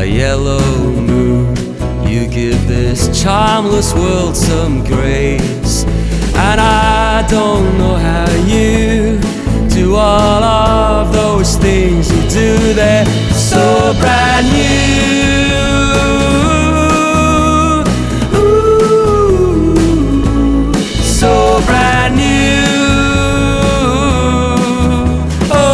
a yellow moon. You give this charmless world some grace, and I don't know how you do all of those things you do. They're so brand new.